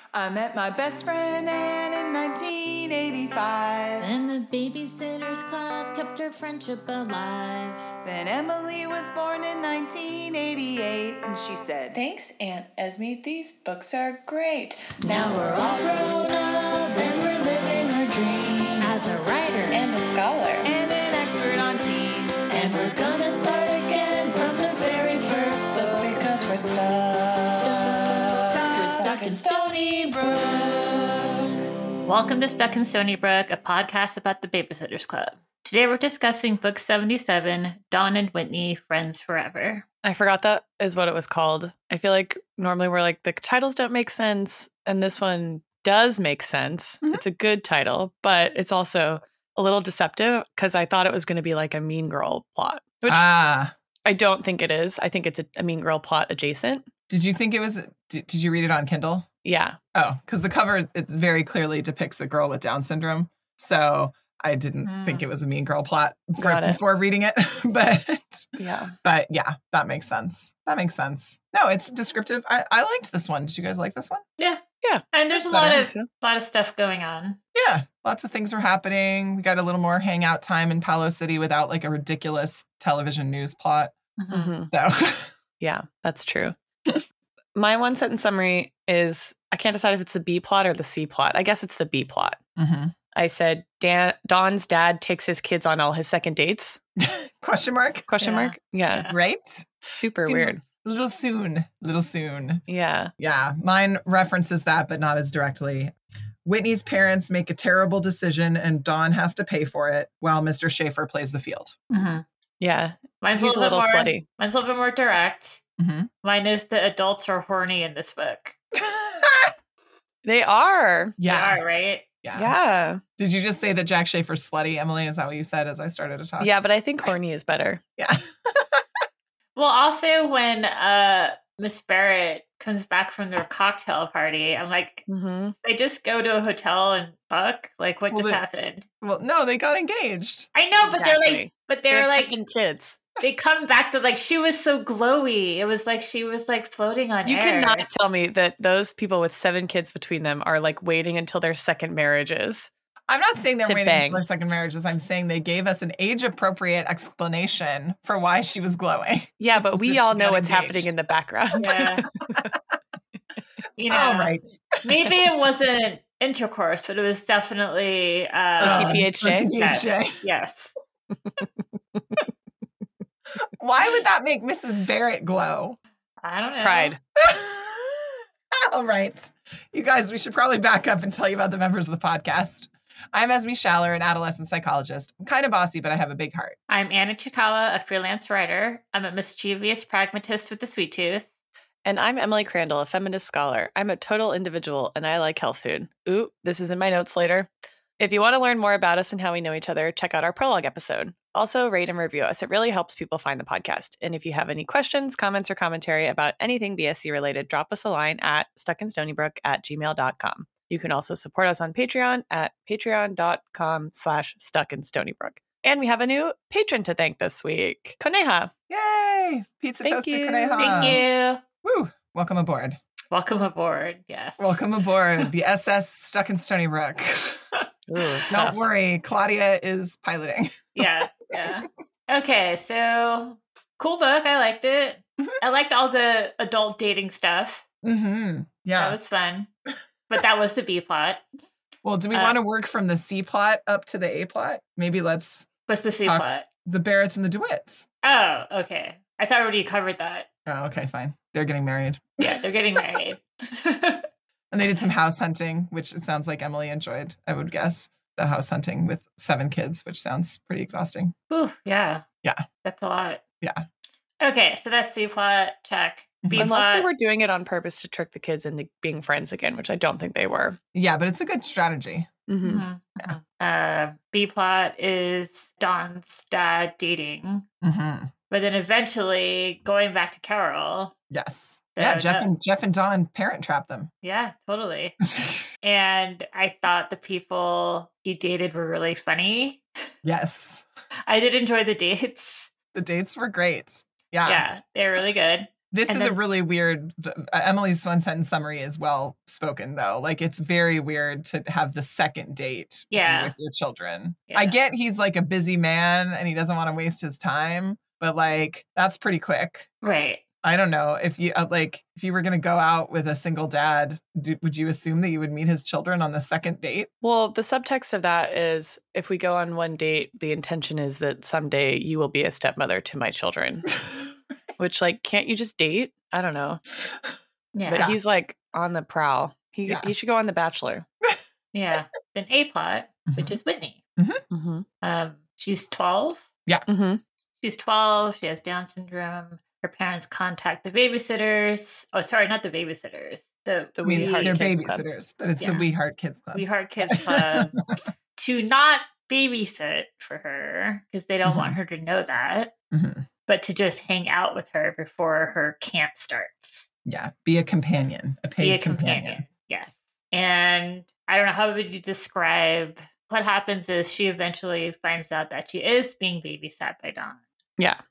I met my best friend Anne in 1985. And the Babysitters Club kept her friendship alive. Then Emily was born in 1988, and she said, "Thanks, Aunt Esme. These books are great. Now we're all grown up and we're living our dreams. As a writer And a scholar. and an expert on teens. And we're gonna start again from the very first book. Because we're stuck. We're stuck in Stony Brook. Welcome to Stuck in Stony Brook, a podcast about the Babysitters Club. Today we're discussing book 77, Dawn and Whitney, Friends Forever. I forgot that is what it was called. I feel like normally we're like, the titles don't make sense. And this one does make sense. Mhm. It's a good title, but it's also a little deceptive because I thought it was going to be like a Mean Girl plot, which I don't think it is. I think it's a Mean Girl plot adjacent. Did you think it was, did you read it on Kindle? Yeah. Oh, because the cover, it very clearly depicts a girl with Down syndrome. So I didn't think it was a Mean Girl plot before reading it. But Yeah. that makes sense. That makes sense. No, it's descriptive. I liked this one. Did you guys like this one? Yeah. Yeah. And there's a lot of stuff going on. Yeah, lots of things are happening. We got a little more hangout time in Palo City without like a ridiculous television news plot. Mhm. So Yeah, that's true. My one sentence summary is I can't decide if it's the B plot or the C plot. I guess it's the B plot. mhm. I said Dawn's dad takes his kids on all his second dates. Question mark? Question Yeah. mark? Yeah. Right? Super Seems weird. Little soon. Yeah. Yeah, mine references that, but not as directly. Whitney's parents make a terrible decision and Dawn has to pay for it while Mr. Schaefer plays the field. Mhm. Yeah. Mine's He's a little more, slutty. Mine's a little bit more direct. Mm-hmm. Mine is the adults are horny in this book. They are. Yeah. They are, right? Yeah. Did you just say that Jack Schaefer's slutty, Emily? Is that what you said as I started to talk? Yeah, but I think horny is better. Yeah. Well, also when Miss Barrett comes back from their cocktail party, I'm like, Mm-hmm. they just go to a hotel and fuck? Like, what Well, just they- happened? Well, no, they got engaged. I know, but Exactly. they're like, second kids. they come back to like, she was so glowy. It was like she was like floating on You air. cannot tell me that those people with 7 kids between them are like waiting until their second marriages. I'm not saying they're To waiting bang. until their second marriages. I'm saying they gave us an age-appropriate explanation for why she was glowing. Yeah, but Is we that all she know got what's happening engaged. in the background. Yeah. You know, All right. maybe it wasn't intercourse, but it was definitely OTPHJ? OTPHJ. Yes. Why would that make Mrs. Barrett glow? I don't know. Pride. All right. You guys, we should probably back up and tell you about the members of the podcast. I'm Esme Schaller, an adolescent psychologist. I'm kind of bossy, but I have a big heart. I'm Anna Chikawa, a freelance writer. I'm a mischievous pragmatist with a sweet tooth. And I'm Emily Crandall, a feminist scholar. I'm a total individual and I like health food. Ooh, this is in my notes later. If you want to learn more about us and how we know each other, check out our prologue episode. Also, rate and review us. It really helps people find the podcast. And if you have any questions, comments, or commentary about anything BSC related, drop us a line at stuckinstonybrook@gmail.com. You can also support us on Patreon at patreon.com/stuckinstonybrook. And we have a new patron to thank this week, Koneha. Yay! Pizza Thank Toaster you. Koneha. Thank you. Woo! Welcome aboard. Welcome aboard. Yes. Welcome aboard the SS Stuck in Stony Brook. Ooh, Don't tough. worry, Claudia is piloting. Yeah. Yeah. Okay. So cool book. I liked it. Mhm. I liked all the adult dating stuff. Mm-hmm. That Yeah. was fun. But that was the B plot. Well, do we want to work from the C plot up to the A plot? Maybe let's What's the C Talk- plot? the Barretts and the DeWitts. Oh, okay. I thought we already covered that. Oh, okay, fine. They're getting married. Yeah, they're getting married. And they did some house hunting, which it sounds like Emily enjoyed, I would guess. The house hunting with 7 kids, which sounds pretty exhausting. Ooh, yeah. Yeah. That's a lot. Yeah. Okay, so that's C plot. Check. B Unless plot. they were doing it on purpose to trick the kids into being friends again, which I don't think they were. Yeah, but it's a good strategy. Mm-hmm. Mhm, mhm. B plot is Dawn's dad dating, Mm-hmm. but then eventually going back to Carol. Yes. So Yeah, that- Jeff and Dawn parent trap them. Yeah, totally. And I thought the people he dated were really funny. Yes. I did enjoy the dates. The dates were great. Yeah. Yeah, they're really good. This And is then- a really weird, Emily's one sentence summary is well spoken though. Like it's very weird to have the second date be Yeah. with your children. Yeah. I get he's like a busy man and he doesn't want to waste his time, but like that's pretty quick. Right. I don't know if you if you were going to go out with a single dad, would you assume that you would meet his children on the second date? Well, the subtext of that is if we go on one date, the intention is that someday you will be a stepmother to my children. Which, like, can't you just date? I don't know. Yeah. But he's like on the prowl. He should go on The Bachelor. Yeah. Then A plot, which Mhm. is Whitney. Mm-hmm. She's 12. Mm-hmm. She's 12. She has Down syndrome. Her parents contact the babysitters. Oh, sorry, not the babysitters. The We Heart They're Kids Club. babysitters, but it's Yeah. the We Heart Kids Club. We Heart Kids Club to not babysit for her because they don't want her to know that, Mhm. but to just hang out with her before her camp starts. Yeah, be a companion, a paid Be a companion. companion. Yes. And I don't know, how would you describe what happens is she eventually finds out that she is being babysat by Dawn. Yeah.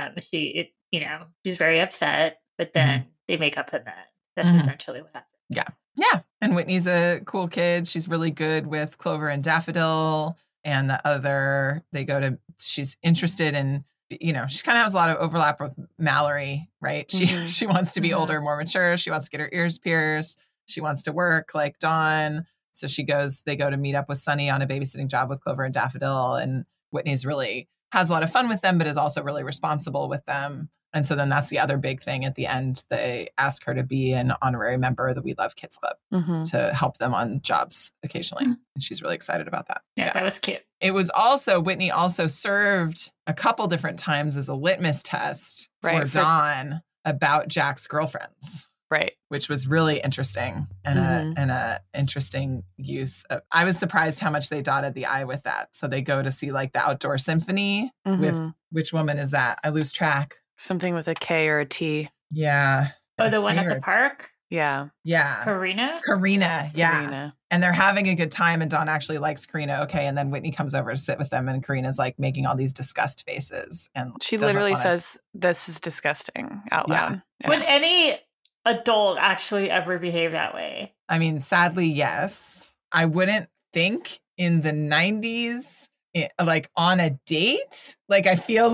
She's very upset, but then they make up in that. That's Mhm. essentially what happens. Yeah. And Whitney's a cool kid. She's really good with Clover and Daffodil. And the other, she's interested in, she kind of has a lot of overlap with Mallory, right? Mhm. She wants to be Mhm. older, more mature. She wants to get her ears pierced. She wants to work like Dawn. So they go to meet up with Sunny on a babysitting job with Clover and Daffodil. And Whitney's really has a lot of fun with them, but is also really responsible with them. And so then that's the other big thing at the end. They ask her to be an honorary member of the We Love Kids Club Mm-hmm. to help them on jobs occasionally. Mhm. And she's really excited about that. Yeah, that was cute. It was Whitney also served a couple different times as a litmus test Right, for Dawn about Jack's girlfriends, Right. which was really interesting and a interesting use of, I was surprised how much they dotted the I with that. So they go to see like the outdoor symphony with, Mhm. which woman is that? I lose track. Something with a K or a T. Yeah. Oh, the one at the Weird. park? Yeah. Yeah. Karina? Karina. Yeah. Karina. And they're having a good time, and Dawn actually likes Karina. Okay. And then Whitney comes over to sit with them, and Karina's like making all these disgust faces. And She doesn't literally wanna- says, "This is disgusting" out Yeah. loud. Yeah. Would any adult actually ever behave that way? I mean, sadly, yes. I wouldn't think in the 90s, like on a date, like I feel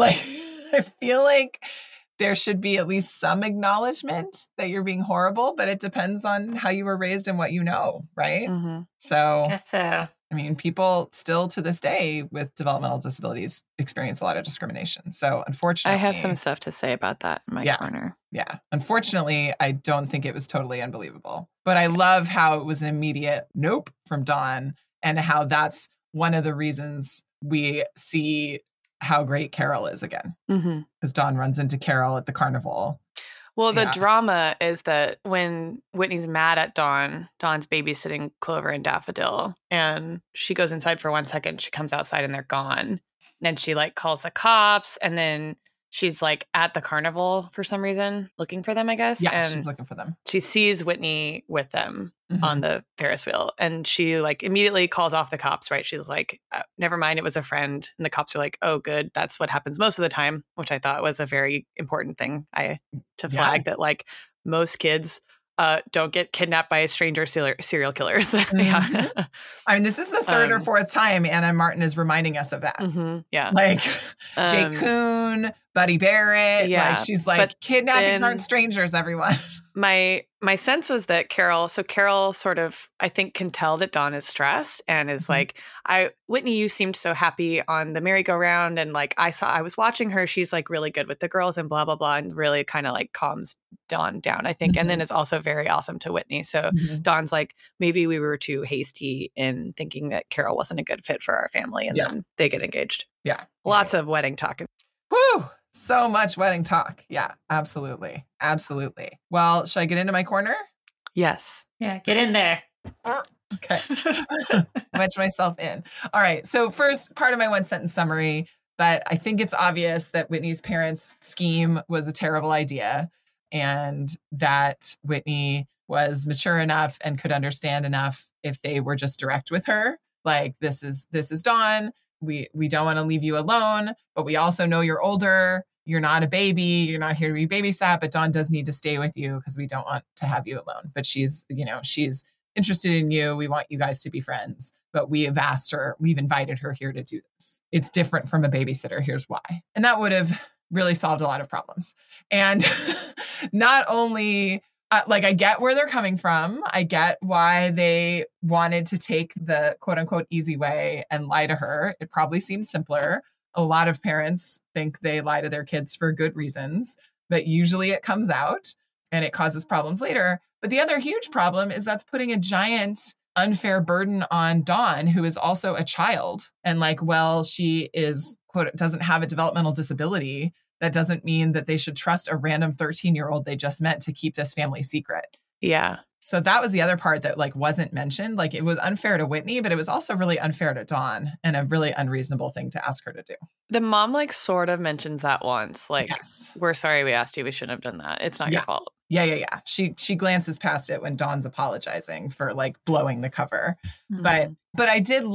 like there should be at least some acknowledgement that you're being horrible, but it depends on how you were raised and what you know, right? Mhm. So, Guess so. I mean, people still to this day with developmental disabilities experience a lot of discrimination. So, I unfortunately, have some stuff to say about that in my Yeah. corner. yeah. Unfortunately, I don't think it was totally unbelievable. But I love how it was an immediate nope from Dawn and how that's one of the reasons we see how great Carol is again. Mm-hmm. Because Dawn runs into Carol at the carnival. Well, the Yeah. drama is that when Whitney's mad at Dawn, Dawn's babysitting Clover and Daffodil, and she goes inside for 1 second. She comes outside and they're gone. And she like calls the cops, and then she's like at the carnival for some reason looking for them, I guess. Yeah, and she's looking for them. she sees Whitney with them Mhm. on the Ferris wheel, and she like immediately calls off the cops, right? She's like, never mind, it was a friend. And the cops are like, oh, good. That's what happens most of the time, which I thought was a very important thing to flag that like most kids don't get kidnapped by stranger serial killers. Yeah. I mean, this is the third or Um, fourth time Anna Martin is reminding us of that. Mhm. Yeah. Like Jay Um, Kuhn, Buddy Barrett. yeah, Like she's like, but kidnappings then- aren't strangers, everyone. My sense was that Carol sort of, I think, can tell that Dawn is stressed and is Mhm. like, Whitney, you seemed so happy on the merry-go-round, and like I was watching her, she's like really good with the girls and blah blah blah, and really kind of like calms Dawn down, I think. And then it's also very awesome to Whitney. So Mhm. Dawn's like, maybe we were too hasty in thinking that Carol wasn't a good fit for our family, and Yeah. then they get engaged. Yeah. Lots of wedding talk. Whew. So much wedding talk. Yeah, absolutely. Absolutely. Well, should I get into my corner? Yes. Yeah, get in there. Okay. Wedge myself in. All right. So first part of my one sentence summary, but I think it's obvious that Whitney's parents' scheme was a terrible idea and that Whitney was mature enough and could understand enough if they were just direct with her. Like, this is Dawn. We don't want to leave you alone, but we also know you're older. you're not a baby, you're not here to be babysat, but Dawn does need to stay with you because we don't want to have you alone. But she's interested in you. We want you guys to be friends. But we've invited her here to do this. It's different from a babysitter. Here's why. And that would have really solved a lot of problems. And not only, I get where they're coming from. I get why they wanted to take the quote unquote easy way and lie to her. It probably seems simpler. A lot of parents think they lie to their kids for good reasons, but usually it comes out and it causes problems later. But the other huge problem is that's putting a giant unfair burden on Dawn, who is also a child. And she is, quote, doesn't have a developmental disability. That doesn't mean that they should trust a random 13-year-old they just met to keep this family secret. Yeah. So that was the other part that wasn't mentioned. It was unfair to Whitney, but it was also really unfair to Dawn and a really unreasonable thing to ask her to do. The mom sort of mentions that once. Yes. We're sorry we asked you. We shouldn't have done that. It's not your fault. Yeah. She glances past it when Dawn's apologizing for blowing the cover. Mm-hmm. But I did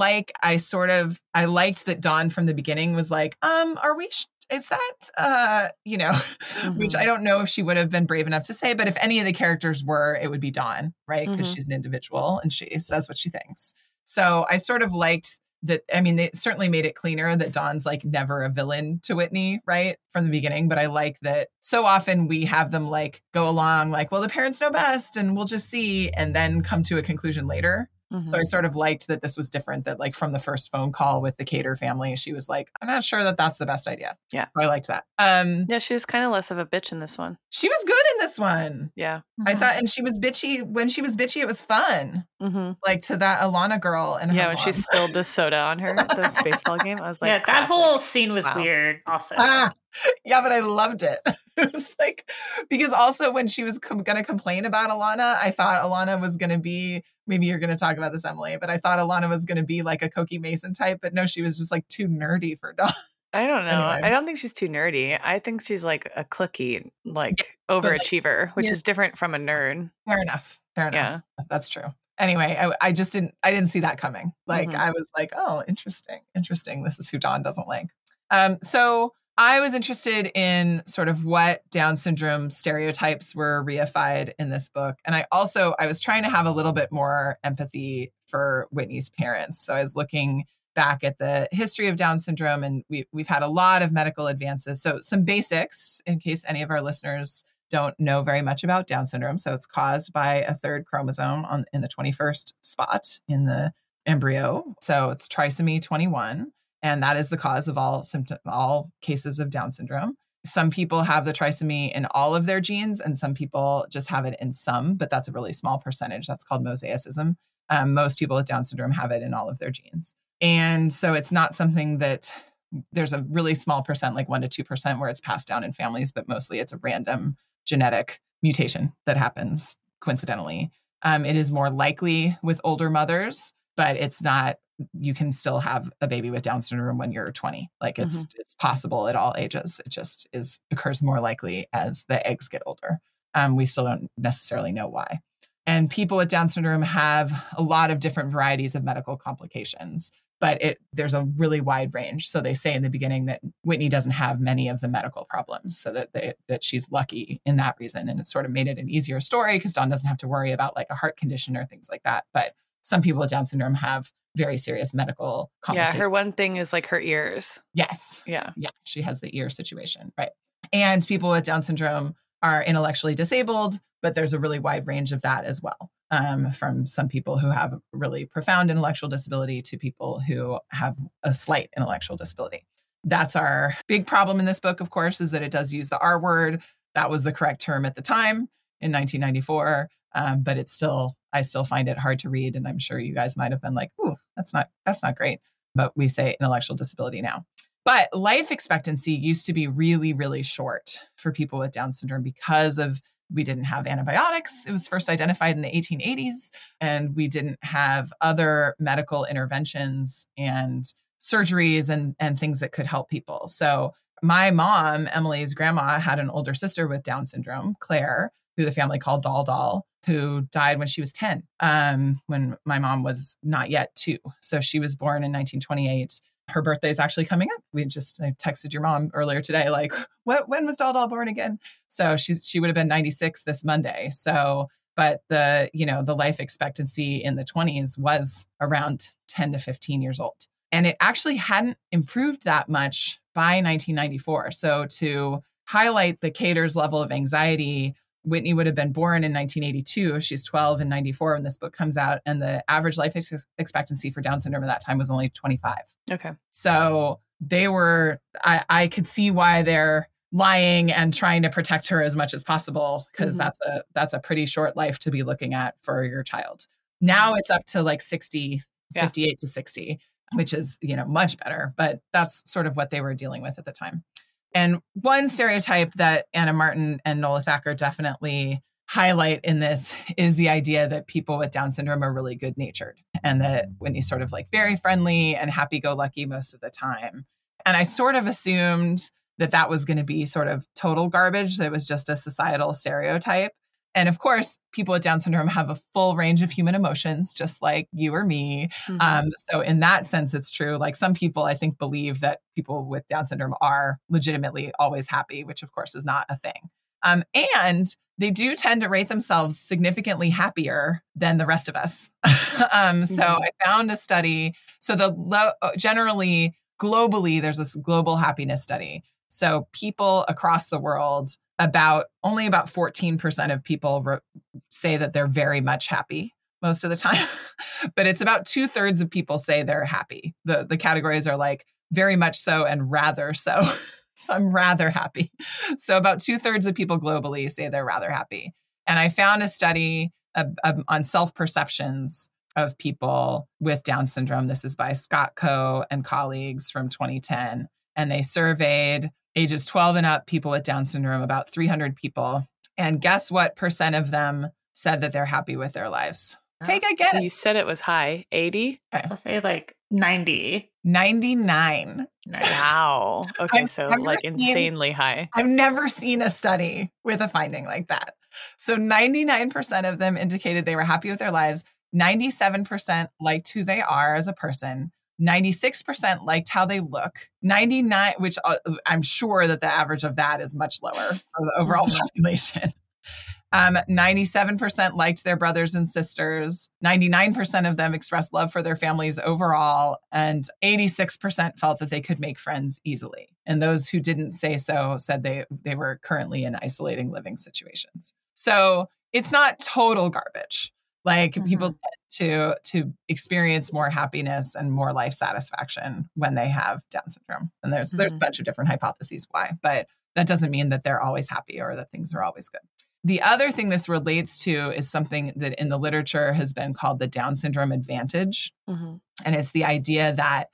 I liked that Dawn from the beginning was are we is that Mm-hmm. which I don't know if she would have been brave enough to say, but if any of the characters were, it would be Dawn, right? Because she's an individual and she says what she thinks. So I sort of liked that. I mean, they certainly made it cleaner that Dawn's never a villain to Whitney, right? From the beginning. But I like that so often we have them go along well, the parents know best and we'll just see, and then come to a conclusion later. Mm-hmm. So I sort of liked that this was different, that from the first phone call with the Cater family, she was I'm not sure that that's the best idea. Yeah. So I liked that. Yeah, she was kind of less of a bitch in this one. She was good in this one. Yeah. I thought, and she was bitchy. When she was bitchy, it was fun. Mm-hmm. To that Alana girl. And when she spilled the soda on her at the baseball game. I was yeah, that whole scene was weird also. Yeah, but I loved it. It was because also when she was going to complain about Alana, I thought Alana was going to be, maybe you're going to talk about this, Emily, but I thought Alana was going to be a Cokie Mason type, but no, she was just too nerdy for Dawn. I don't know. Anyway. I don't think she's too nerdy. I think she's a cliquey, overachiever, which is different from a nerd. Fair enough. Yeah. That's true. Anyway, I didn't see that coming. I was oh, interesting. This is who Dawn doesn't like. So I was interested in sort of what Down syndrome stereotypes were reified in this book. And I was trying to have a little bit more empathy for Whitney's parents. So I was looking back at the history of Down syndrome, and we've had a lot of medical advances. So some basics, in case any of our listeners don't know very much about Down syndrome. So it's caused by a third chromosome in the 21st spot in the embryo. So it's trisomy 21. And that is the cause of all cases of Down syndrome. Some people have the trisomy in all of their genes, and some people just have it in some, but that's a really small percentage. That's called mosaicism. Most people with Down syndrome have it in all of their genes. And so it's not something that there's a really small percent, 1% to 2%, where it's passed down in families, but mostly it's a random genetic mutation that happens coincidentally. It is more likely with older mothers, but it's not. You can still have a baby with Down syndrome when you're 20. It's possible at all ages. It just occurs more likely as the eggs get older. We still don't necessarily know why. And people with Down syndrome have a lot of different varieties of medical complications, but there's a really wide range. So they say in the beginning that Whitney doesn't have many of the medical problems, so that she's lucky in that reason. And it sort of made it an easier story because Dawn doesn't have to worry about a heart condition or things like that. But some people with Down syndrome have very serious medical complications. Yeah, her one thing is her ears. Yes. Yeah. Yeah, she has the ear situation, right? And people with Down syndrome are intellectually disabled, but there's a really wide range of that as well. From some people who have really profound intellectual disability to people who have a slight intellectual disability. That's our big problem in this book, of course, is that it does use the R word. That was the correct term at the time in 1994. But I still find it hard to read. And I'm sure you guys might have been ooh, that's not great. But we say intellectual disability now. But life expectancy used to be really, really short for people with Down syndrome because we didn't have antibiotics. It was first identified in the 1880s, and we didn't have other medical interventions and surgeries and things that could help people. So my mom, Emily's grandma, had an older sister with Down syndrome, Claire, who the family called Doll, who died when she was 10, when my mom was not yet 2. So she was born in 1928. her birthday is actually coming up. I texted your mom earlier today, like, when was Doll born again? So she would have been 96 this Monday. So, but the life expectancy in the 20s was around 10 to 15 years old. And it actually hadn't improved that much by 1994. So to highlight the Cater's level of anxiety, Whitney would have been born in 1982. She's 12 in 94 when this book comes out. And the average life expectancy for Down syndrome at that time was only 25. Okay. So they were, I could see why they're lying and trying to protect her as much as possible, because that's a pretty short life to be looking at for your child. Now it's up to like 60, 58 to 60, which is, much better, but that's sort of what they were dealing with at the time. And one stereotype that Anna Martin and Nola Thacker definitely highlight in this is the idea that people with Down syndrome are really good natured, and that Whitney's sort of like very friendly and happy-go-lucky most of the time. And I sort of assumed that was going to be sort of total garbage, that it was just a societal stereotype. And of course, people with Down syndrome have a full range of human emotions, just like you or me. So in that sense, it's true. Like some people, I think, believe that people with Down syndrome are legitimately always happy, which of course is not a thing. And they do tend to rate themselves significantly happier than the rest of us. So I found a study. So generally, globally, there's this global happiness study. So people across the world, only about 14% of people say that they're very much happy most of the time, but it's about 2/3 of people say they're happy. The categories are like very much so and rather so. So I'm rather happy. So about 2/3 of people globally say they're rather happy. And I found a study on self-perceptions of people with Down syndrome. This is by Scott Coe and colleagues from 2010. And they surveyed ages 12 and up people with Down syndrome, about 300 people. And guess what percent of them said that they're happy with their lives? Take a guess. You said it was high. 80? Okay. I'll say like 90. 99. Wow. Okay, so like insanely high. I've never seen a study with a finding like that. So 99% of them indicated they were happy with their lives. 97% liked who they are as a person. 96% liked how they look. 99, which I'm sure that the average of that is much lower for the overall population. 97% liked their brothers and sisters. 99% of them expressed love for their families overall. And 86% felt that they could make friends easily. And those who didn't say so said they were currently in isolating living situations. So it's not total garbage. Like people tend to experience more happiness and more life satisfaction when they have Down syndrome. And there's a bunch of different hypotheses why, but that doesn't mean that they're always happy or that things are always good. The other thing this relates to is something that in the literature has been called the Down syndrome advantage. And it's the idea that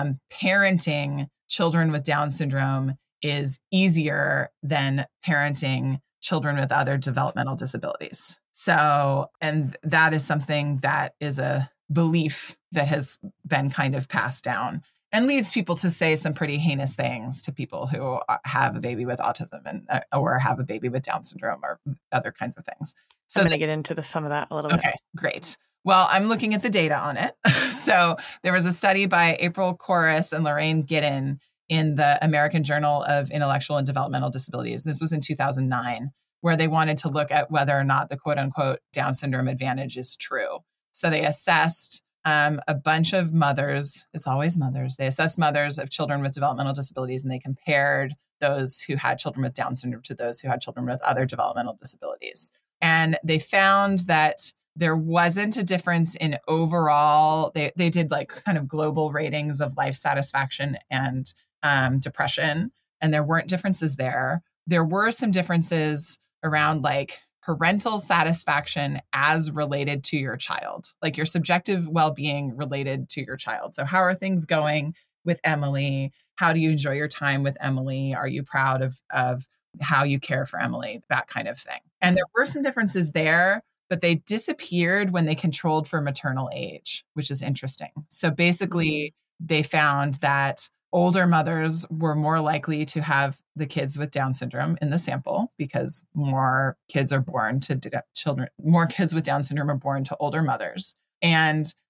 parenting children with Down syndrome is easier than parenting children with other developmental disabilities. So, and that is something that is a belief that has been kind of passed down and leads people to say some pretty heinous things to people who have a baby with autism and or have a baby with Down syndrome or other kinds of things. So I'm going to get into some of that a little bit. Okay, great. Well, I'm looking at the data on it. So there was a study by April Corris and Lorraine Giddin in the American Journal of Intellectual and Developmental Disabilities. This was in 2009, where they wanted to look at whether or not the quote unquote Down syndrome advantage is true. So they assessed a bunch of mothers. It's always mothers. They assessed mothers of children with developmental disabilities, and they compared those who had children with Down syndrome to those who had children with other developmental disabilities. And they found that there wasn't a difference in overall, they did like kind of global ratings of life satisfaction and depression, and there weren't differences there. There were some differences around like parental satisfaction as related to your child, like your subjective well-being related to your child. So how are things going with Emily? How do you enjoy your time with Emily? Are you proud of how you care for Emily? That kind of thing. And there were some differences there, but they disappeared when they controlled for maternal age, which is interesting. So basically, they found that older mothers were more likely to have the kids with Down syndrome in the sample because more kids are born to children, more kids with Down syndrome are born to older mothers. And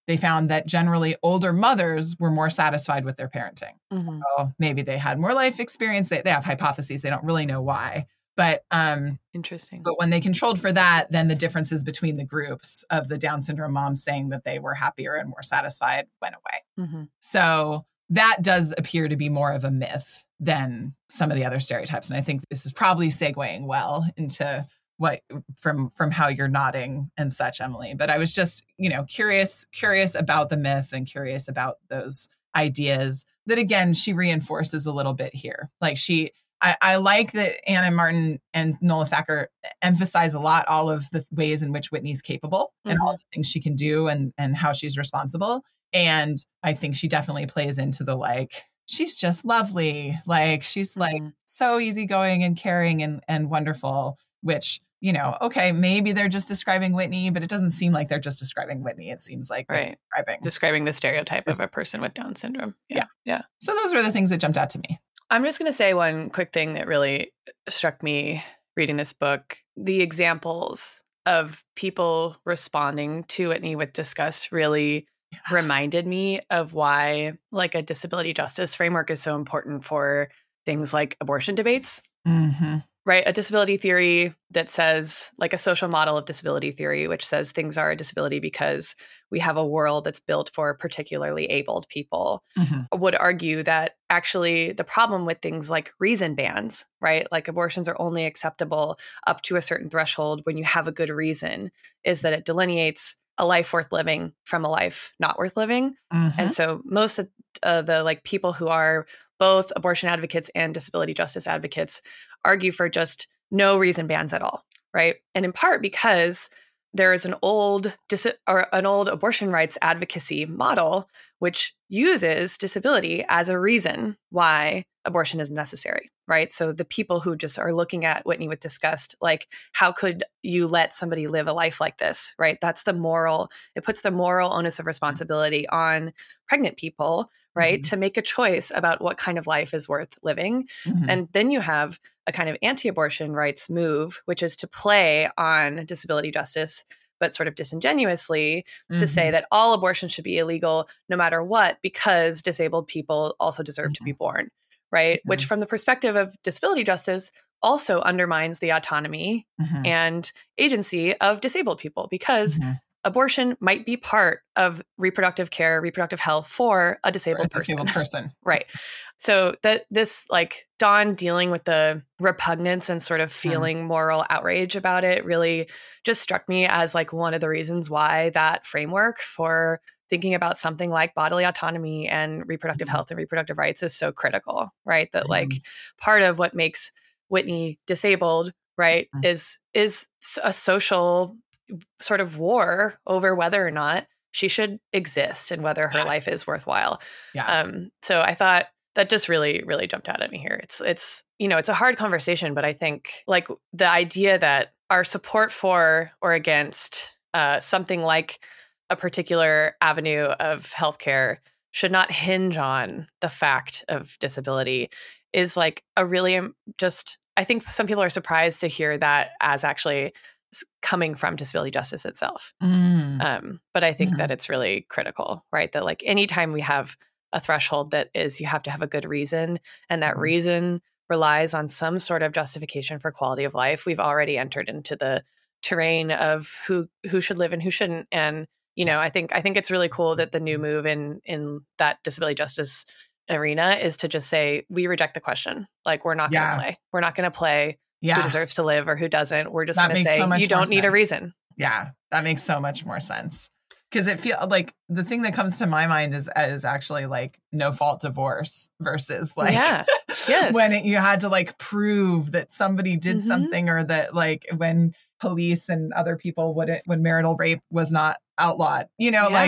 they found that generally older mothers were more satisfied with their parenting. Mhm. So maybe they had more life experience. They have hypotheses. They don't really know why. But Interesting. but when they controlled for that, then the differences between the groups of the Down syndrome moms saying that they were happier and more satisfied went away. Mhm. So that does appear to be more of a myth than some of the other stereotypes. And I think this is probably segueing well into what from how you're nodding and such, Emily. But I was just, curious about the myth and curious about those ideas that, again, she reinforces a little bit here. Like I like that Anna Martin and Nola Thacker emphasize a lot all of the ways in which Whitney's capable and all the things she can do and how she's responsible. And I think she definitely plays into the she's just lovely. She's so easygoing and caring and wonderful, which, okay, maybe they're just describing Whitney, but it doesn't seem like they're just describing Whitney. It seems like they're describing the stereotype of a person with Down syndrome. Yeah. So those were the things that jumped out to me. I'm just going to say one quick thing that really struck me reading this book. The examples of people responding to Whitney with disgust really reminded me of why a disability justice framework is so important for things like abortion debates. Mm-hmm. Right? A disability theory that says, a social model of disability theory, which says things are a disability because we have a world that's built for particularly abled people, would argue that actually the problem with things like reason bans, right? Like abortions are only acceptable up to a certain threshold when you have a good reason, is that it delineates a life worth living from a life not worth living. And so most of the people who are both abortion advocates and disability justice advocates argue for just no reason bans at all, right? And in part because there is an old abortion rights advocacy model which uses disability as a reason why abortion is necessary, right? So the people who just are looking at Whitney with disgust, how could you let somebody live a life like this, right? It puts the moral onus of responsibility on pregnant people, right? To make a choice about what kind of life is worth living. And then you have a kind of anti-abortion rights move, which is to play on disability justice, but sort of disingenuously to say that all abortion should be illegal no matter what, because disabled people also deserve to be born, right? Which from the perspective of disability justice also undermines the autonomy and agency of disabled people, because abortion might be part of reproductive care, reproductive health for a disabled person. Right. So this Dawn dealing with the repugnance and sort of feeling moral outrage about it really just struck me as one of the reasons why that framework for thinking about something like bodily autonomy and reproductive health and reproductive rights is so critical, right? That part of what makes Whitney disabled, right, is a social sort of war over whether or not she should exist and whether her life is worthwhile. So I thought that just really, really jumped out at me here. It's a hard conversation, but I think the idea that our support for or against something like a particular avenue of healthcare should not hinge on the fact of disability is a really I think some people are surprised to hear that as actually coming from disability justice itself. But I think that it's really critical, right? That anytime we have a threshold that is you have to have a good reason, and that reason relies on some sort of justification for quality of life, we've already entered into the terrain of who should live and who shouldn't. And I think it's really cool that the new move in that disability justice arena is to just say we reject the question. We're not going to play. We're not going to play who deserves to live or who doesn't. We're just going to say you don't need a reason. Yeah, that makes so much more sense. Because it feels the thing that comes to my mind is actually no fault divorce versus when you had to prove that somebody did something, or that when police and other people when marital rape was not outlawed, why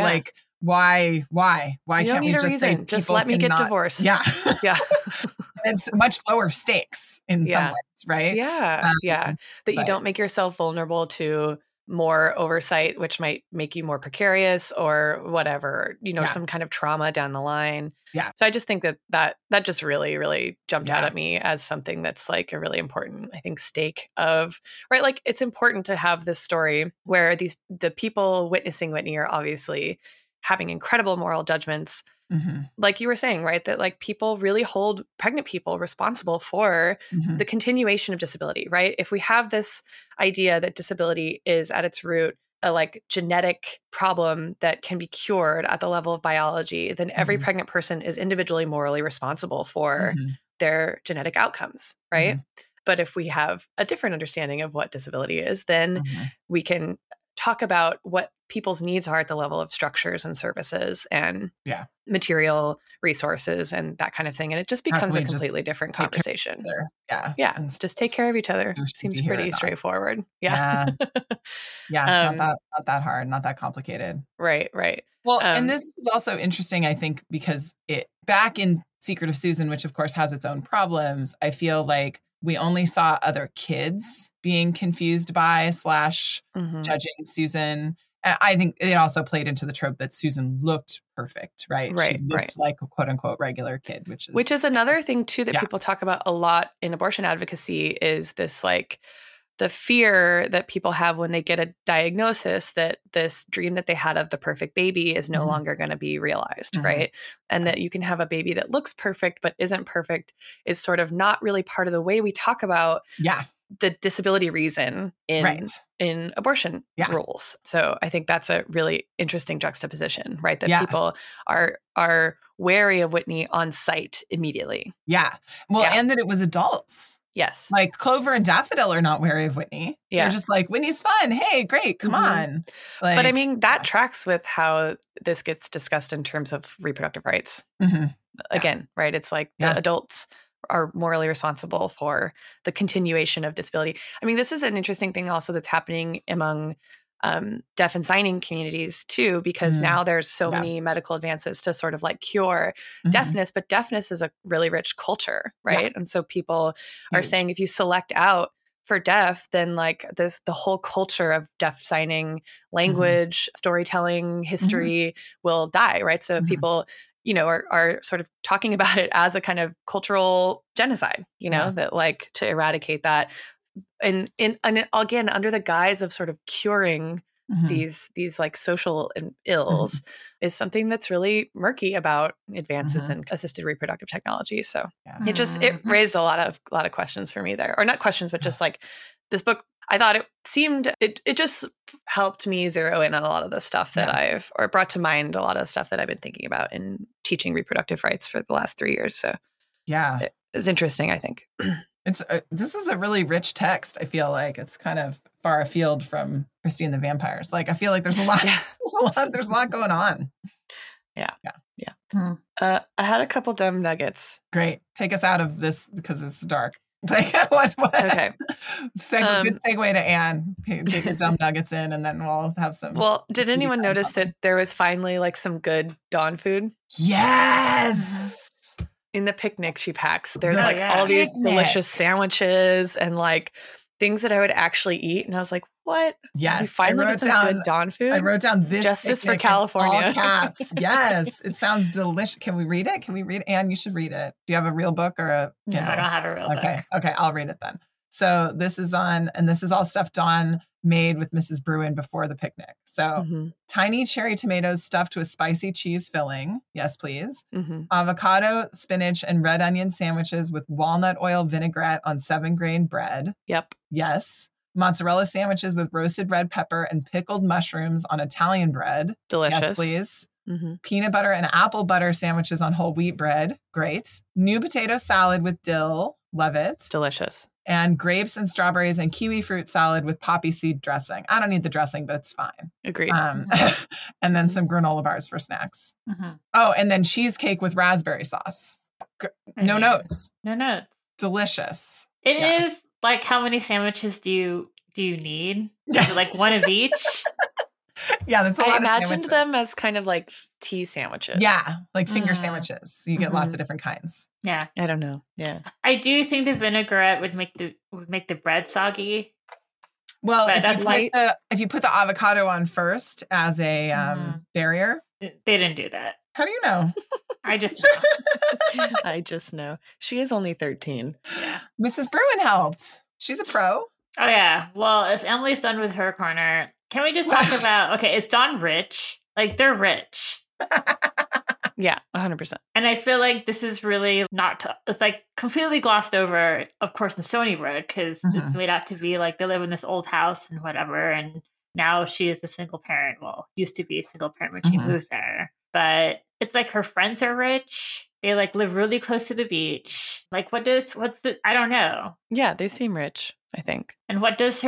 can't we just say just let me get divorced? Yeah. It's much lower stakes in some ways, right? That you don't make yourself vulnerable to more oversight, which might make you more precarious or whatever, some kind of trauma down the line. Yeah. So I just think that just really, really jumped out at me as something that's like a really important, I think, stake of, right? Like it's important to have this story where the people witnessing Whitney are obviously having incredible moral judgments. Mm-hmm. Like you were saying, right? That like people really hold pregnant people responsible for the continuation of disability, right? If we have this idea that disability is at its root a like genetic problem that can be cured at the level of biology, then every pregnant person is individually morally responsible for their genetic outcomes, right? But if we have a different understanding of what disability is, then we can talk about what people's needs are at the level of structures and services and material resources and that kind of thing. And it just becomes a completely different conversation. Yeah. And just take care of each other. Seems pretty straightforward. Yeah. Yeah. It's not that hard, not that complicated. Right. Well, and this was also interesting, I think, because back in Secret of Susan, which of course has its own problems, I feel like we only saw other kids being confused by / judging Susan. I think it also played into the trope that Susan looked perfect, right? She looked like a quote unquote regular kid, which is another thing too that people talk about a lot in abortion advocacy is this like the fear that people have when they get a diagnosis that this dream that they had of the perfect baby is no longer going to be realized, right? And that you can have a baby that looks perfect but isn't perfect is sort of not really part of the way we talk about the disability reason in abortion rules. So I think that's a really interesting juxtaposition, right? That people are wary of Whitney on sight immediately. Yeah. Well, and that it was adults. Yes. Like Clover and Daffodil are not wary of Whitney. Yeah. They're just like, Whitney's fun. Hey, great. Come on. Like, but I mean, that tracks with how this gets discussed in terms of reproductive rights. Again, right? It's like the adults are morally responsible for the continuation of disability. I mean, this is an interesting thing also that's happening among deaf and signing communities too, because now there's so many medical advances to sort of like cure deafness, but deafness is a really rich culture, right? And so people are saying if you select out for deaf, then like the whole culture of deaf signing language, storytelling, history will die, right? So people are sort of talking about it as a kind of cultural genocide, that like to eradicate that. And again, under the guise of sort of curing these like social ills is something that's really murky about advances in assisted reproductive technology. So it raised a lot of questions for me there, or not questions, but just like this book. I thought it just helped me zero in on a lot of the stuff that or brought to mind a lot of stuff that I've been thinking about in teaching reproductive rights for the last 3 years. So it was interesting, I think. This was a really rich text. I feel like it's kind of far afield from Christie and the Vampires. Like I feel like there's a lot, there's a lot going on. Yeah. I had a couple dumb nuggets. Great. Take us out of this because it's dark. Like what? Okay. Good segue to Anne. Get your dumb nuggets in, and then we'll have some. Well, did anyone notice that there was finally like some good dawn food? Yes. In the picnic she packs, there's all these delicious sandwiches and like things that I would actually eat, and I was like, "What? Yes, you finally get some good dawn food." I wrote down this Justice for California, all caps. Yes, it sounds delicious. Can we read it? Anne, you should read it. Do you have a real book or a Kindle? No, I don't have a real book. Okay, I'll read it then. So this is all stuff Dawn made with Mrs. Bruin before the picnic. So tiny cherry tomatoes stuffed with spicy cheese filling. Yes, please. Avocado, spinach, and red onion sandwiches with walnut oil vinaigrette on 7-grain bread. Yep. Yes. Mozzarella sandwiches with roasted red pepper and pickled mushrooms on Italian bread. Delicious. Yes, please. Peanut butter and apple butter sandwiches on whole wheat bread. Great. New potato salad with dill. Love it. Delicious. And grapes and strawberries and kiwi fruit salad with poppy seed dressing. I don't need the dressing, but it's fine. Agreed. And then some granola bars for snacks. Oh, and then cheesecake with raspberry sauce. No notes. No notes. Delicious. It is like, how many sandwiches do you need? Is it like one of each? Yeah, that's a lot of sandwiches. I imagined them as kind of like tea sandwiches. Yeah, like finger sandwiches. So you get lots of different kinds. Yeah. I don't know. Yeah. I do think the vinaigrette would make the bread soggy. Well, But if that's you put the avocado on first as a barrier, They didn't do that. how do you know? I just know. I just know. She is only 13. Yeah. Mrs. Bruin helped. She's a pro. Oh yeah. Well, if Emily's done with her corner, can we just talk about? Okay, is Dawn rich? Like they're rich, Yeah, 100%. and I feel like this is really not. It's like completely glossed over, of course, in Stony Brook because it's made out to be like they live in this old house and whatever, and now she is a single parent. Well, used to be a single parent when she moved there, but it's like her friends are rich. They like live really close to the beach. Like, what's the? I don't know. Yeah, they seem rich, I think. And what does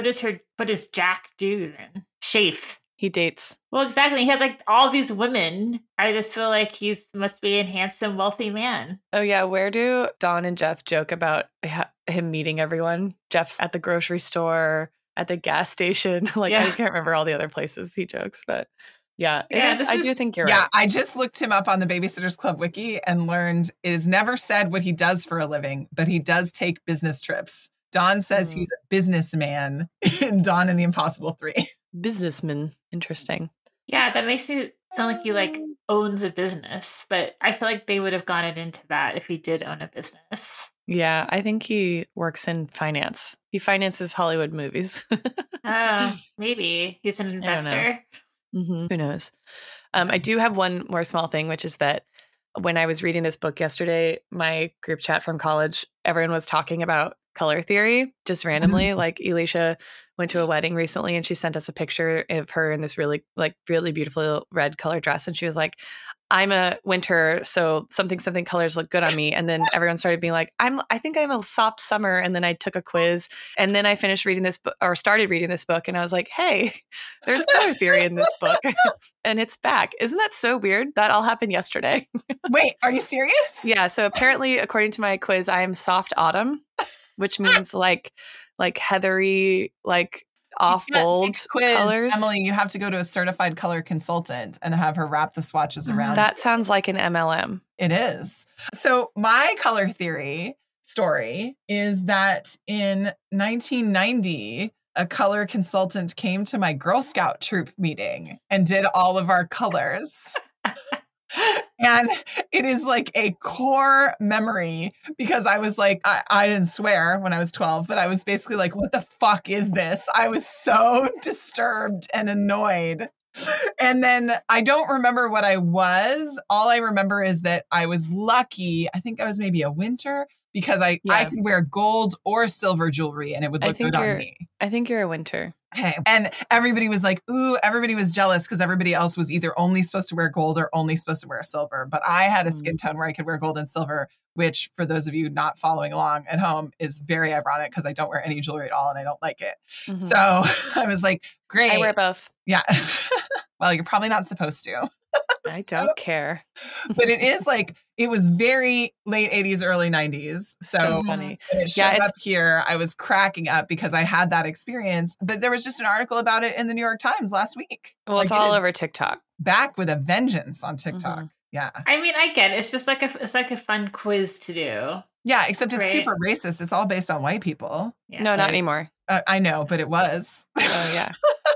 Jack do then? Chafe. He dates. Well, exactly. He has like all these women. I just feel like must be a handsome, wealthy man. Oh, yeah. Where do Dawn and Jeff joke about him meeting everyone? Jeff's at the grocery store, at the gas station. I can't remember all the other places he jokes, but yeah. I do think you're right. Yeah, I just looked him up on the Babysitters Club wiki and learned it is never said what he does for a living, but he does take business trips. Dawn says he's a businessman in Dawn and the Impossible 3. Businessman. Interesting. Yeah, that makes it sound like he like owns a business, but I feel like they would have gotten into that if he did own a business. Yeah, I think he works in finance. He finances Hollywood movies. Maybe he's an investor. Who knows? I do have one more small thing, which is that when I was reading this book yesterday, my group chat from college, everyone was talking about color theory just randomly. Like Elisha went to a wedding recently and she sent us a picture of her in this really beautiful red color dress. And she was like, I'm a winter, so something colors look good on me. And then everyone started being like, I think I'm a soft summer. And then I took a quiz and then I finished reading this book or started reading this book. And I was like, hey, there's color theory in this book and it's back. Isn't that so weird? That all happened yesterday. Wait, are you serious? Yeah. So apparently, according to my quiz, I am soft autumn, which means like heathery, like off bold colors. Emily, you have to go to a certified color consultant and have her wrap the swatches around. That sounds like an MLM. It is. So my color theory story is that in 1990, a color consultant came to my Girl Scout troop meeting and did all of our colors. And it is like a core memory because I was like, I didn't swear when I was 12, but I was basically like, what the fuck is this? I was so disturbed and annoyed. And then I don't remember what I was. All I remember is that I was lucky. I think I was maybe a winter because I could wear gold or silver jewelry and it would look good on me. I think you're a winter. Okay. And everybody was like, ooh, everybody was jealous because everybody else was either only supposed to wear gold or only supposed to wear silver. But I had a skin tone where I could wear gold and silver, which for those of you not following along at home is very ironic because I don't wear any jewelry at all and I don't like it. Mm-hmm. So I was like, great. I wear both. Yeah. Well, you're probably not supposed to. I don't care. But it is like, it was very late 80s, early 90s. So funny. When it showed up here, I was cracking up because I had that experience. But there was just an article about it in the New York Times last week. Well, it's all over TikTok. Back with a vengeance on TikTok. Mm-hmm. Yeah. I mean, I get it. It's just like a fun quiz to do. Yeah, except it's super racist. It's all based on white people. Yeah. No, not anymore. I know, but it was. Oh, yeah.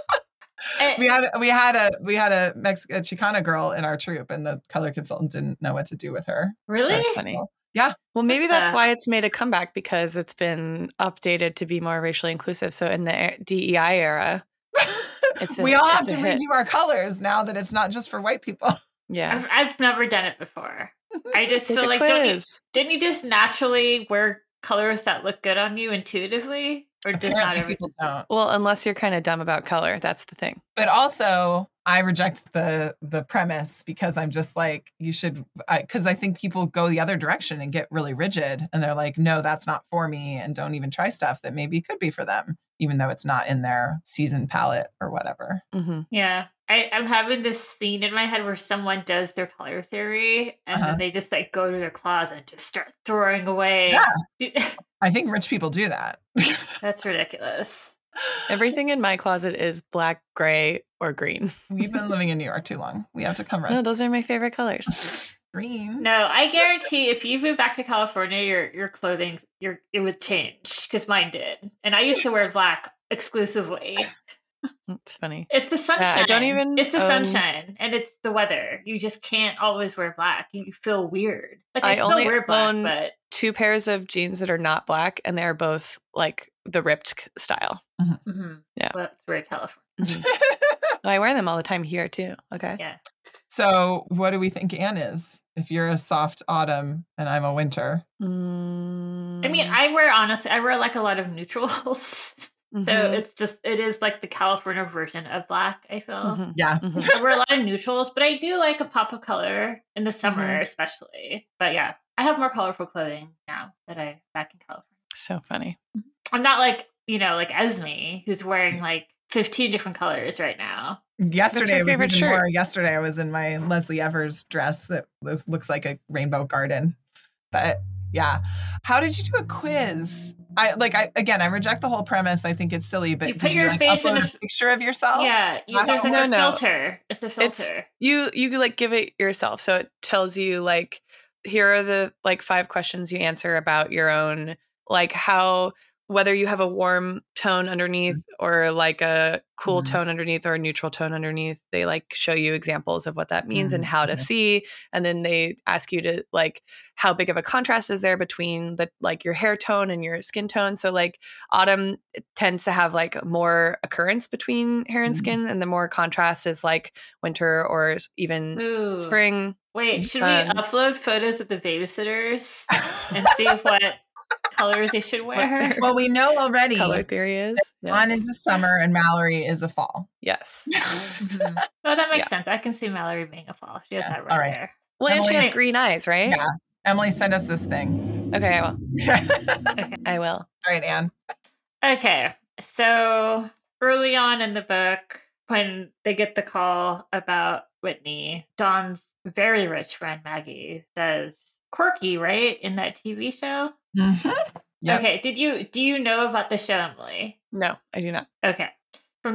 We had a Chicana girl in our troop, and the color consultant didn't know what to do with her. Really? That's funny. Yeah. Well, maybe that's why it's made a comeback because it's been updated to be more racially inclusive. So in the DEI era, we all have to redo our colors now that it's not just for white people. Yeah, I've never done it before. I just feel like didn't you just naturally wear colors that look good on you intuitively? Or does not every people don't? Well, unless you're kind of dumb about color, that's the thing. But also, I reject the premise because I'm just like, you should, because I think people go the other direction and get really rigid, and they're like, no, that's not for me, and don't even try stuff that maybe could be for them, even though it's not in their season palette or whatever. Mm-hmm. Yeah. I'm having this scene in my head where someone does their color theory and then they just like go to their closet and just start throwing away. Yeah. I think rich people do that. That's ridiculous. Everything in my closet is black, gray, or green. We've been living in New York too long. We have to come rest. No, those are my favorite colors. Green. No, I guarantee if you move back to California, your clothing, it would change because mine did. And I used to wear black exclusively. It's funny. It's the sunshine. I don't even It's the own- sunshine, and it's the weather. You just can't always wear black. You feel weird. Like I I still only wear black, own- but 2 pairs of jeans that are not black, and they're both like the ripped style. Yeah. well, it's very California. I wear them all the time here too. Okay. Yeah. So what do we think Anne is? If you're a soft autumn and I'm a winter. I mean, I wear like a lot of neutrals. So it is like the California version of black, I feel. Yeah. I wear a lot of neutrals, but I do like a pop of color in the summer, especially. But yeah, I have more colorful clothing now that I'm back in California. So funny. I'm not like, like Esme, who's wearing like 15 different colors right now. Yesterday your was favorite even shirt? more. Yesterday I was in my Leslie Evers dress that looks like a rainbow garden. But yeah. How did you do a quiz? I reject the whole premise. I think it's silly, but You did put you your face in upload a picture of yourself? Yeah, Wow. there's like No. a filter. It's a filter. It's you like give it yourself. So it tells you like here are the like 5 questions you answer about your own, like how whether you have a warm tone underneath or like a cool tone underneath or a neutral tone underneath. They like show you examples of what that means and how to see. And then they ask you to like how big of a contrast is there between the like your hair tone and your skin tone. So like autumn tends to have like more occurrence between hair and skin, and the more contrast is like winter or even Ooh. spring. Wait, should we upload photos of the babysitters and see what colors they should wear? Well, we know already. Color theory is. Dawn is a summer and Mallory is a fall. Yes. Oh, that makes sense. I can see Mallory being a fall. She has that all right right. there. Well, and she Emily- has green eyes, right? Yeah. Emily, send us this thing. Okay, I will. Okay. I will. All right, Anne. Okay, so early on in the book, when they get the call about Whitney, Dawn's very rich friend Maggie says, "Corky, right? In that TV show." Mm-hmm. Yep. Okay, do you know about the show, Emily? No, I do not. Okay, from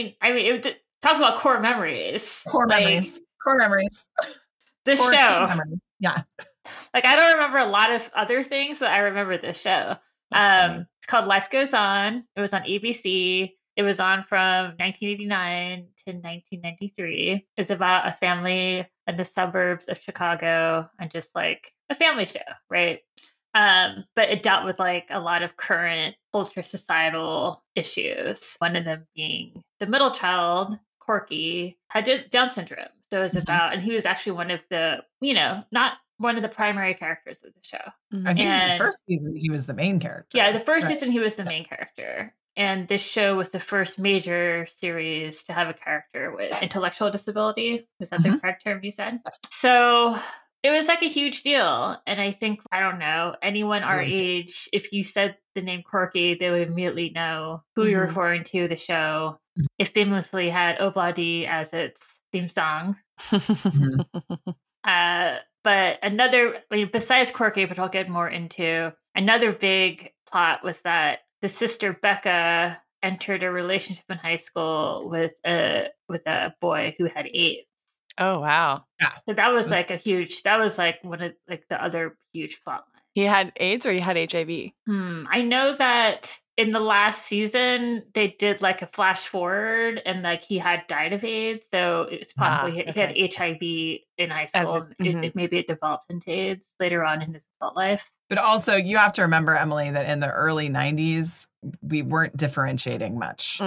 talk about core memories. Core memories. Core memories. This Core key show, memories. Yeah. like I don't remember a lot of other things, but I remember this show. It's called Life Goes On. It was on ABC. It was on from 1989 to 1993. It's about a family in the suburbs of Chicago and just like a family show, right? But it dealt with like a lot of current culture, societal issues. One of them being the middle child, Corky, had Down syndrome. So it was about, and he was actually one of the, not one of the primary characters of the show. I think And- the first season he was the main character. Yeah, the first Right. season he was the main character. And this show was the first major series to have a character with intellectual disability. Was that the correct term you said? Yes. So it was like a huge deal. And I think, I don't know, anyone our age, if you said the name Corky, they would immediately know who you're referring to, the show. It famously had Obladi as its theme song. But besides Corky, which I'll get more into, another big plot was that the sister Becca entered a relationship in high school with a boy who had AIDS. Oh, wow. So that was like one of like the other huge plot lines. He had AIDS or he had HIV? I know that in the last season they did like a flash forward and like he had died of AIDS, so it's possible he had HIV in high school. Maybe it developed into AIDS later on in his adult life. But also, you have to remember, Emily, that in the early 90s, we weren't differentiating much.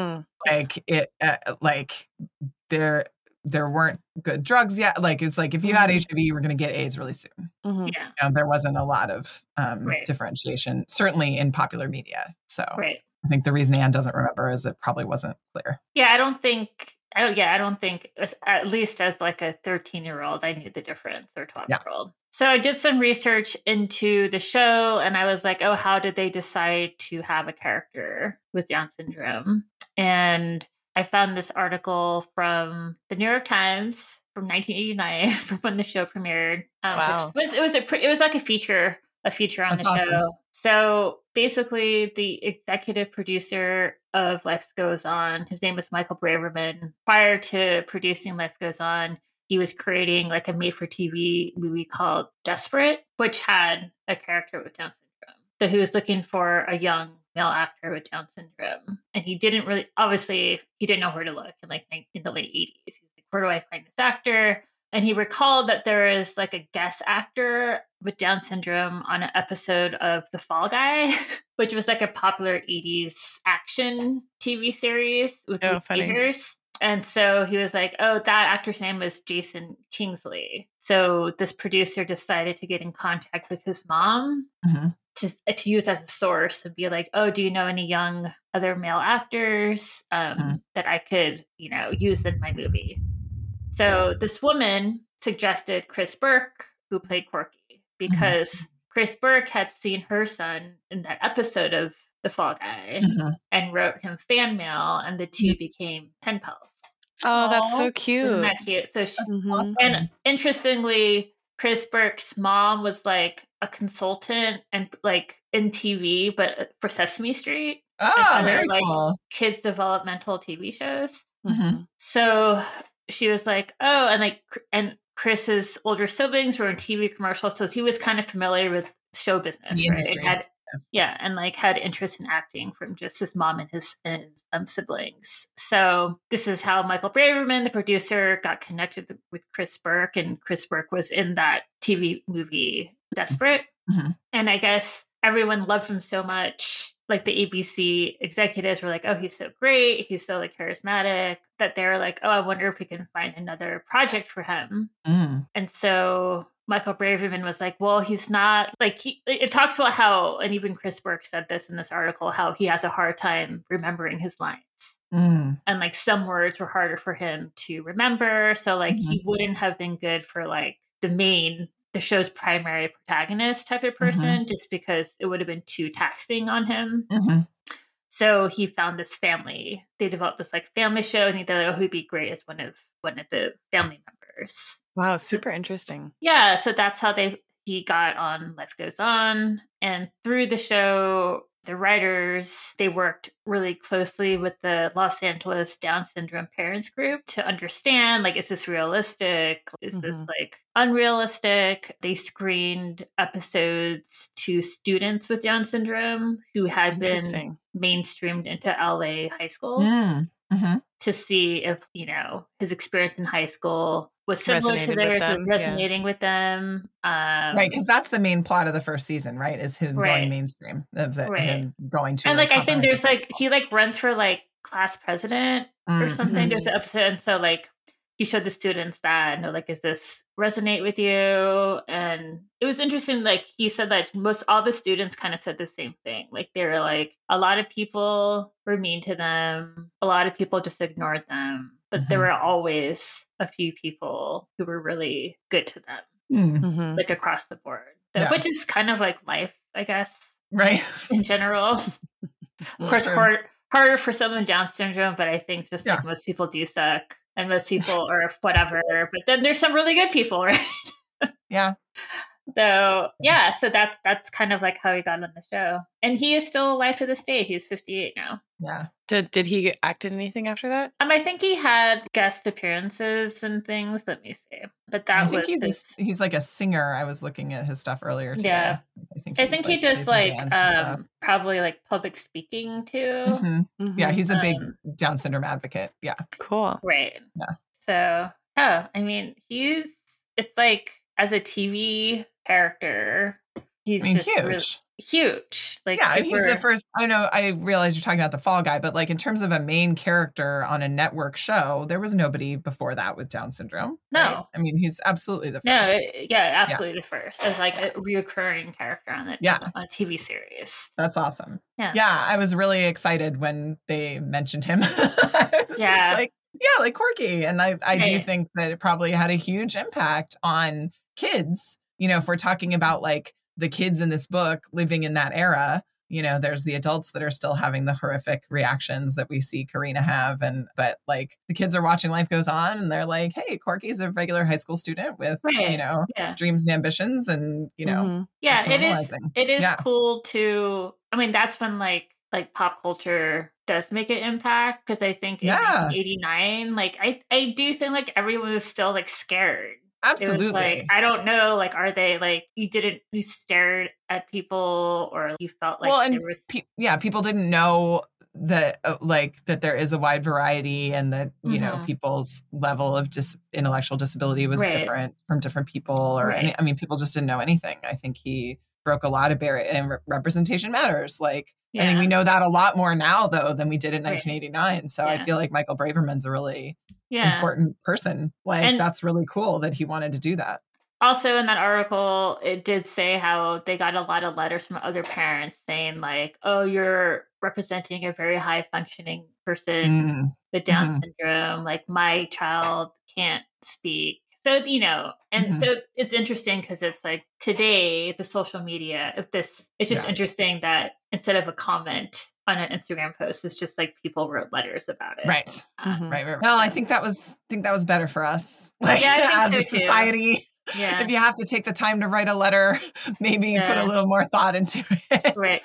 Like there weren't good drugs yet. Like it's like if you had HIV, you were going to get AIDS really soon. Yeah, There wasn't a lot of differentiation, certainly in popular media. So I think the reason Anne doesn't remember is it probably wasn't clear. Yeah, I don't think, at least as like a 13-year-old, I knew the difference, or 12-year-old. So I did some research into the show and I was like, oh, how did they decide to have a character with Down syndrome? And I found this article from the New York Times from 1989, from when the show premiered. Wow. It was like a feature on That's the awesome. show. So basically, the executive producer of Life Goes On, his name was Michael Braverman. Prior to producing Life Goes On, he was creating like a made-for-TV movie called Desperate, which had a character with Down syndrome. So he was looking for a young male actor with Down syndrome. And he didn't really, obviously, he didn't know where to look in like in the late 80s. He was like, where do I find this actor? And he recalled that there is like a guest actor with Down syndrome on an episode of The Fall Guy, which was like a popular 80s action TV series with teenagers. And so he was like, oh, that actor's name is Jason Kingsley. So this producer decided to get in contact with his mom to use as a source and be like, oh, do you know any young other male actors that I could, use in my movie? So this woman suggested Chris Burke, who played Corky, because Chris Burke had seen her son in that episode of The Fall Guy and wrote him fan mail, and the two became pen pals. Oh, that's so cute. Isn't that cute? So and interestingly, Chris Burke's mom was like a consultant and like in TV, but for Sesame Street. Oh, very cool. Kids developmental TV shows. So she was like, oh, and Chris's older siblings were in TV commercials, so he was kind of familiar with show business, right? And had interest in acting from just his mom and his siblings. So this is how Michael Braverman, the producer, got connected with Chris Burke, and Chris Burke was in that TV movie Desperate. And I guess everyone loved him so much. Like the ABC executives were like, oh, he's so great. He's so like charismatic, that they were like, oh, I wonder if we can find another project for him. And so Michael Braverman was like, well, he's not like, it talks about how, and even Chris Burke said this in this article, how he has a hard time remembering his lines. And like some words were harder for him to remember. So like he wouldn't have been good for like the show's primary protagonist type of person, just because it would have been too taxing on him. So he found this family. They developed this like family show, and they're like, oh, he'd be great as one of the family members. Wow, super interesting. Yeah, so that's how he got on Life Goes On. And through the show, the writers, they worked really closely with the Los Angeles Down syndrome parents group to understand, like, is this realistic? Is this like unrealistic? They screened episodes to students with Down syndrome who had been mainstreamed into LA high schools to see if, his experience in high school was similar to theirs, was resonating with them. Right, because that's the main plot of the first season, right? Is him going mainstream, him going to. And like, I think there's like, he like runs for like class president or something. There's an episode, and so like he showed the students that, and they're like, "Does this resonate with you?" And it was interesting. Like he said that all the students kind of said the same thing. Like they were like, a lot of people were mean to them. A lot of people just ignored them. But there were always a few people who were really good to them, like across the board. So, which is kind of like life, I guess, right? In general. Of course, harder for someone with Down syndrome, but I think just like most people do suck, and most people are whatever. But then there's some really good people, right? Yeah. So so that's kind of like how he got on the show, and he is still alive to this day. He's 58 now. Yeah. Did he act in anything after that? I think he had guest appearances and things. Let me see. But that I think he's like a singer. I was looking at his stuff earlier today. Yeah. I think he does like probably like public speaking too. Yeah, he's a big Down syndrome advocate. Yeah. Cool. Right. Yeah. So, it's like, as a TV character, he's just huge. Really huge. Like, he's the first. I know. I realize you're talking about the Fall Guy, but like in terms of a main character on a network show, there was nobody before that with Down syndrome. No, right? I mean, he's absolutely the first. No, absolutely the first as like a reoccurring character on a TV series. That's awesome. Yeah, I was really excited when they mentioned him. I was just like, like Corky, and I do think that it probably had a huge impact on kids. If we're talking about like the kids in this book living in that era, there's the adults that are still having the horrific reactions that we see Karina have. But like the kids are watching Life Goes On, and they're like, hey, Corky's a regular high school student with, dreams and ambitions, and, it is cool to, that's when like pop culture does make an impact, because I think in 1989, like I do think like everyone was still like scared Absolutely. It was like, I don't know, like, are they like, you stared at people, or you felt like there was. People didn't know that that there is a wide variety, and that people's level of intellectual disability was different from different people, or people just didn't know anything. I think he broke a lot of barriers, and representation matters. Like, I think we know that a lot more now though than we did in 1989. So I feel like Michael Braverman's a really important person. Like, that's really cool that he wanted to do that. Also, in that article, it did say how they got a lot of letters from other parents saying like, "Oh, you're representing a very high functioning person with Down syndrome. Like, my child can't speak." So, so it's interesting because it's like today, the social media of this, it's just interesting that instead of a comment on an Instagram post, it's just like people wrote letters about it. Right. Right. Well, I think that was better for us. Like, as a society. Too. Yeah. If you have to take the time to write a letter, maybe put a little more thought into it. Right.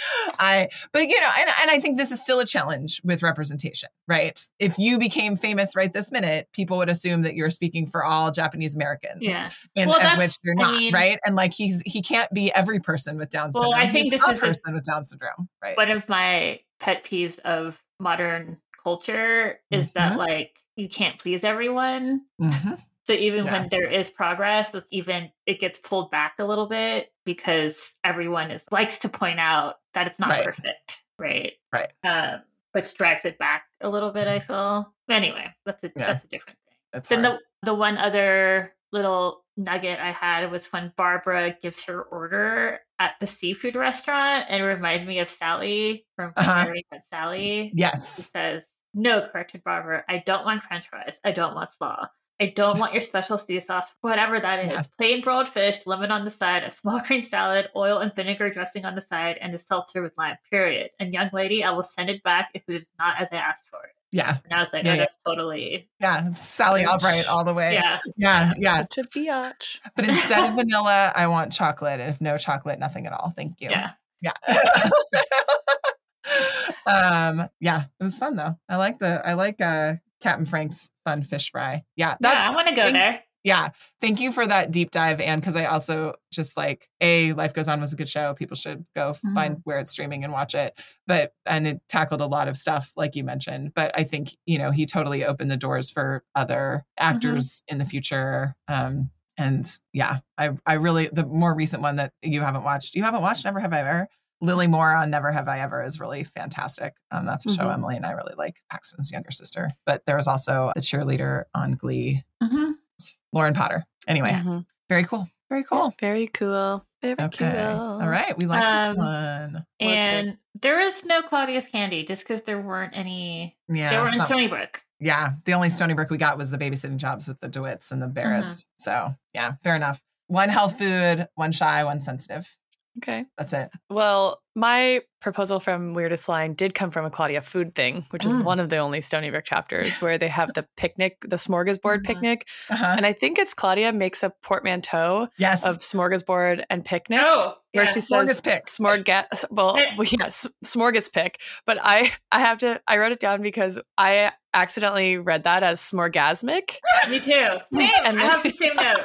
But I think this is still a challenge with representation, right? If you became famous right this minute, people would assume that you're speaking for all Japanese Americans. Yeah. Of which you're not, right? And like, he can't be every person with Down syndrome. Well, I think this is a person with Down syndrome, right? One of my pet peeves of modern culture is that like, you can't please everyone. So even when there is progress, it gets pulled back a little bit because everyone likes to point out that it's not perfect, right? Right. Which drags it back a little bit, I feel. Anyway, that's a different thing. That's then the one other little nugget I had was when Barbara gives her order at the seafood restaurant, and it reminded me of Sally from Mary Met Sally. Yes. She says, "No," corrected Barbara, "I don't want French fries. I don't want slaw. I don't want your special sea sauce, whatever that is. Plain broiled fish, lemon on the side, a small green salad, oil and vinegar dressing on the side, and a seltzer with lime, period. And young lady, I will send it back if it is not as I asked for it." Yeah. And I was like, that's totally. Yeah. Sally Albright all the way. Yeah. Such a biatch. But instead of vanilla, I want chocolate. And if no chocolate, nothing at all. Thank you. Yeah. It was fun though. I like Captain Frank's fun fish fry. Yeah. I want to go there. Yeah. Thank you for that deep dive, Anne, because I also just like, Life Goes On was a good show. People should go find where it's streaming and watch it. And it tackled a lot of stuff, like you mentioned. But I think, he totally opened the doors for other actors in the future. And yeah, I really, the more recent one that you haven't watched Never Have I Ever? Lily Moore on Never Have I Ever is really fantastic. That's a show Emily and I really like, Paxton's younger sister. But there was also the cheerleader on Glee, Lauren Potter. Anyway, very cool. Very cool. Very cool. Very cool. All right. We like this one. And there is no Claudia's Candy just because there weren't any. Yeah, there weren't in Stony Brook. Yeah. The only Stony Brook we got was the babysitting jobs with the DeWitts and the Barretts. So yeah, fair enough. One health food, one shy, one sensitive. Okay. That's it. Well, my proposal from Weirdest Line did come from a Claudia food thing, which is one of the only Stony Brook chapters where they have the picnic, the smorgasbord picnic. And I think it's Claudia makes a portmanteau of smorgasbord and picnic. Where she says smorgaspick. But I wrote it down because I accidentally read that as smorgasmic. Me too. Same. I have the same note.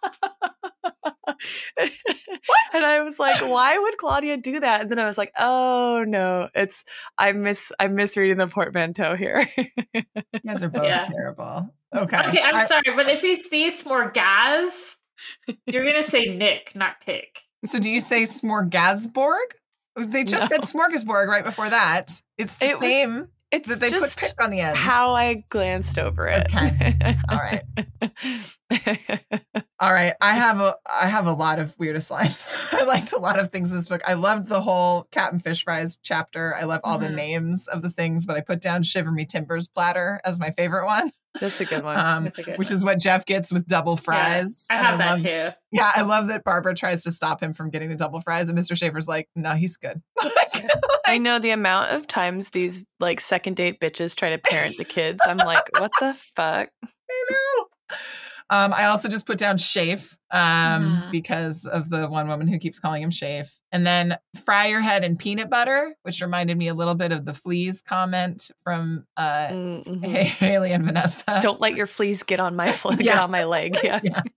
And I was like, why would Claudia do that? And then I was like, oh no, I'm misreading the portmanteau here. You guys are both terrible. Okay, I'm sorry, but if he sees smorgas, you're gonna say Nick, not pick. So do you say smorgasborg? They just said smorgasbord right before that. It's the same. It's that they just put pick on the end. How I glanced over it. Okay. All right. All right. I have a lot of Weirdest Lines. I liked a lot of things in this book. I loved the whole Captain Fish Fries chapter. I love all the names of the things, but I put down Shiver Me Timbers platter as my favorite one. That's a good one. Which is what Jeff gets with double fries. Yeah, I have that too. Yeah, I love that Barbara tries to stop him from getting the double fries, and Mr. Schaefer's like, no, he's good. I know the amount of times these like second date bitches try to parent the kids. I'm like, what the fuck? I know. I also just put down Shafe because of the one woman who keeps calling him Shafe. And then fry your head in peanut butter, which reminded me a little bit of the fleas comment from Haley and Vanessa. Don't let your fleas get on my get on my leg. Yeah.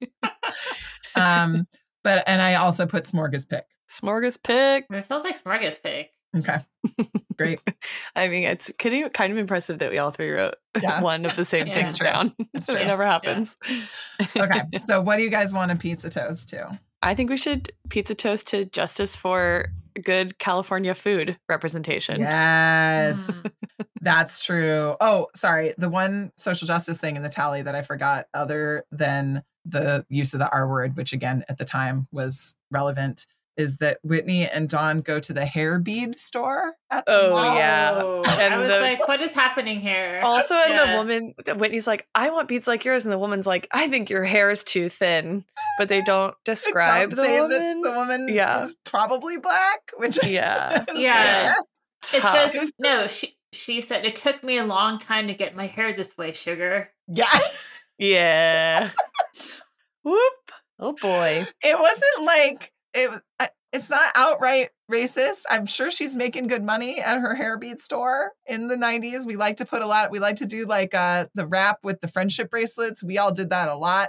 And I also put smorgaspick. Smorgaspick. It sounds like smorgaspick. Okay. Great. I mean, it's kind of impressive that we all three wrote one of the same things down. It's So true. it never happens. Okay. So what do you guys want a pizza toast to? I think we should pizza toast to justice for good California food representation. Yes. That's true. Oh, sorry. The one social justice thing in the tally that I forgot, other than the use of the R word, which again at the time was relevant, is that Whitney and Dawn go to the hair bead store at the mall. Yeah. And I was like, what is happening here? Also, and the woman, Whitney's like, I want beads like yours. And the woman's like, I think your hair is too thin. But they don't describe Don't say the that woman. the woman is probably black, which Yeah. It says, no, she said, it took me a long time to get my hair this way, sugar. Yeah. Yeah. Whoop. Oh, boy. It wasn't like, it's not outright racist. I'm sure she's making good money at her hair bead store in the 90s. We like to do like the wrap with the friendship bracelets. We all did that a lot.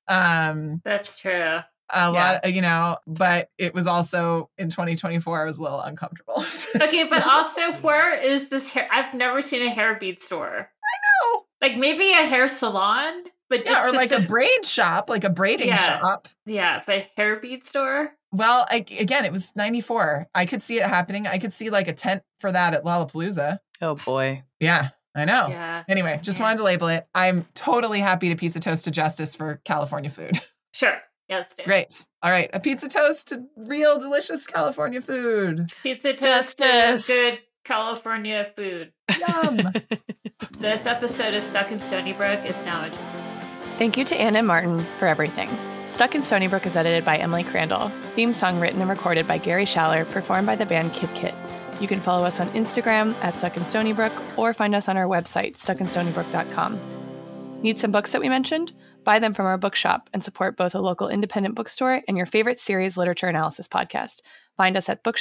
That's true. A lot, but it was also in 2024, I was a little uncomfortable. Okay, but also where is this hair? I've never seen a hair bead store. I know. Like maybe a hair salon, but just or like a braid shop, like a braiding shop. Yeah, but hair bead store. Well, again, it was 94. I could see it happening. I could see like a tent for that at Lollapalooza. Oh, boy. Yeah, I know. Yeah. Anyway, just wanted to label it. I'm totally happy to pizza toast to justice for California food. Sure. Yeah, let's do it. Great. All right. A pizza toast to real delicious California food. Pizza toast to good California food. Yum. This episode of Stuck in Stony Brook is now adjourned. Thank you to Anna and Martin for everything. Stuck in Stony Brook is edited by Emily Crandall. Theme song written and recorded by Gary Schaller, performed by the band Kid Kit. You can follow us on Instagram at Stuck in Stony Brook or find us on our website, stuckinstonybrook.com. Need some books that we mentioned? Buy them from our bookshop and support both a local independent bookstore and your favorite series literature analysis podcast. Find us at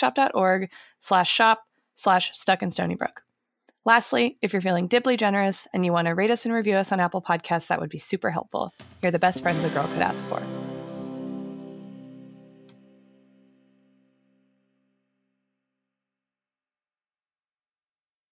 bookshop.org/shop/stuckinstonybrook. Lastly, if you're feeling dibly generous and you want to rate us and review us on Apple Podcasts, that would be super helpful. You're the best friends a girl could ask for.